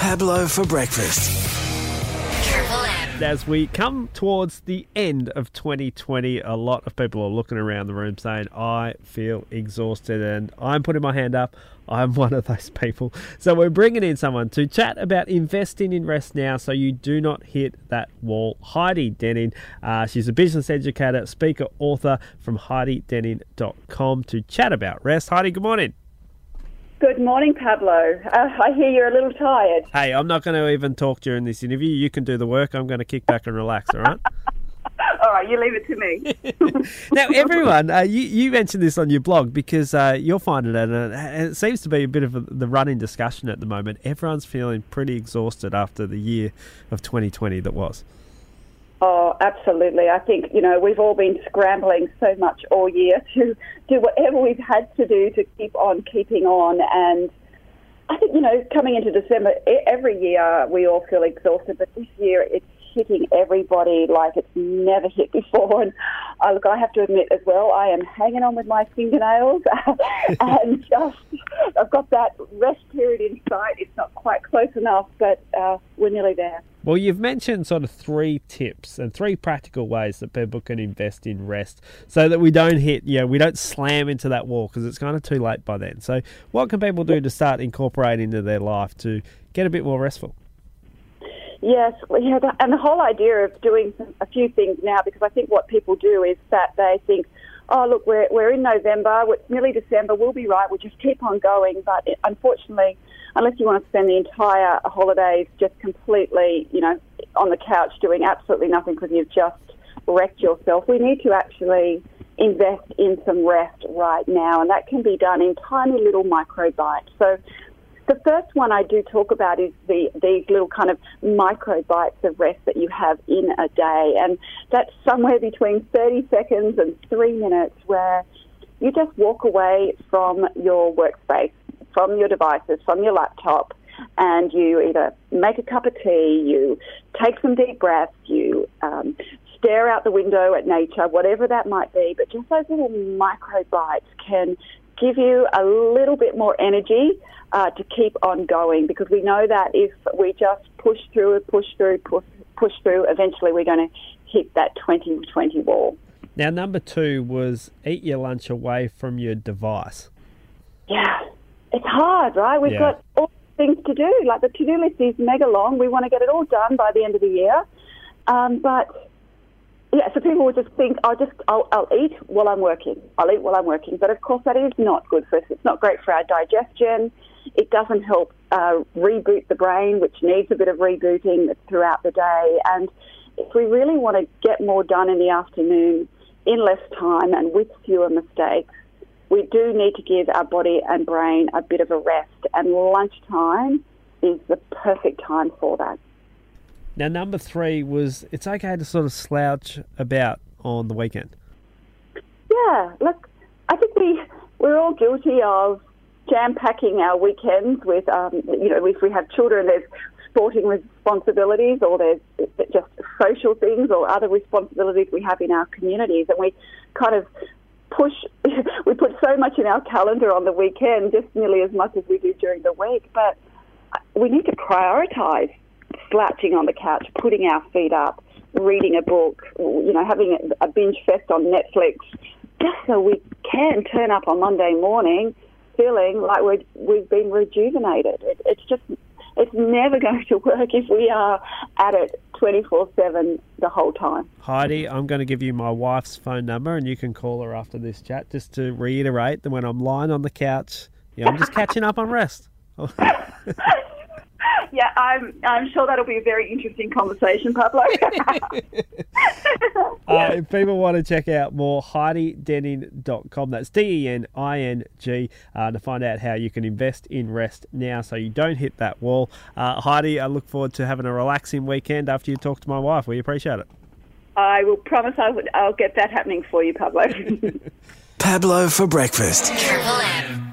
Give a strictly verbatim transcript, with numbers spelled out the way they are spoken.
Pablo for breakfast. As we come towards the end of twenty twenty, a lot of people are looking around the room saying, I feel exhausted, and I'm putting my hand up. I'm one of those people. So we're bringing in someone to chat about investing in rest now so you do not hit that wall. Heidi Denning. Uh, she's a business educator, speaker, author from heidi denning dot com to chat about rest. Heidi, good morning. Good morning, Pablo. Uh, I hear you're a little tired. Hey, I'm not going to even talk during this interview. You can do the work. I'm going to kick back and relax, all right? All right, you leave it to me. Now, everyone, uh, you, you mentioned this on your blog because uh, you're finding it, and it seems to be a bit of a, the running discussion at the moment. Everyone's feeling pretty exhausted after the year of twenty twenty that was. Oh, absolutely. I think, you know, we've all been scrambling so much all year to do whatever we've had to do to keep on keeping on. And I think, you know, coming into December, every year we all feel exhausted, but this year it's hitting everybody like it's never hit before. And uh, look, I have to admit as well, I am hanging on with my fingernails and just, I've got that rest period in sight. It's not quite close enough, but uh, we're nearly there. Well, you've mentioned sort of three tips and three practical ways that people can invest in rest so that we don't hit, you know, we don't slam into that wall because it's kind of too late by then. So what can people do to start incorporating into their life to get a bit more restful? Yes, yeah, and the whole idea of doing some, a few things now, because I think what people do is that they think, oh, look, we're we're in November, it's nearly December, we'll be right, we'll just keep on going. But it, unfortunately, unless you want to spend the entire holidays just completely, you know, on the couch doing absolutely nothing because you've just wrecked yourself, we need to actually invest in some rest right now, and that can be done in tiny little micro bites. So the first one I do talk about is the these little kind of micro bites of rest that you have in a day. And that's somewhere between thirty seconds and three minutes where you just walk away from your workspace, from your devices, from your laptop, and you either make a cup of tea, you take some deep breaths, you um, stare out the window at nature, whatever that might be. But just those little micro bites can give you a little bit more energy uh, to keep on going, because we know that if we just push through, push through, push, push through, eventually we're going to hit that twenty twenty wall. Now, number two was eat your lunch away from your device. Yeah, it's hard, right? We've Yeah. got all things to do. Like the to-do list is mega long. We want to get it all done by the end of the year. Um, but yeah, so people would just think, I'll just, I'll, I'll eat while I'm working. I'll eat while I'm working. But of course, that is not good for us. It's not great for our digestion. It doesn't help uh, reboot the brain, which needs a bit of rebooting throughout the day. And if we really want to get more done in the afternoon in less time and with fewer mistakes, we do need to give our body and brain a bit of a rest. And lunchtime is the perfect time for that. Now, number three was it's okay to sort of slouch about on the weekend. Yeah, look, I think we, we're all guilty of jam-packing our weekends with, um, you know, if we have children, there's sporting responsibilities or there's just social things or other responsibilities we have in our communities. And we kind of push, we put so much in our calendar on the weekend, just nearly as much as we do during the week. But we need to prioritise slouching on the couch, putting our feet up, reading a book, you know, having a binge fest on Netflix, just so we can turn up on Monday morning feeling like we're, we've been rejuvenated. It, it's just, it's never going to work if we are at it twenty-four seven the whole time. Heidi, I'm going to give you my wife's phone number and you can call her after this chat just to reiterate that when I'm lying on the couch, yeah, I'm just catching up on rest. Yeah, I'm I'm sure that'll be a very interesting conversation, Pablo. uh, if people want to check out more, heidi denning dot com. That's D E N I N G uh, to find out how you can invest in rest now so you don't hit that wall. Uh, Heidi, I look forward to having a relaxing weekend after you talk to my wife. We appreciate it. I will promise I would, I'll get that happening for you, Pablo. Pablo for breakfast. Triple M.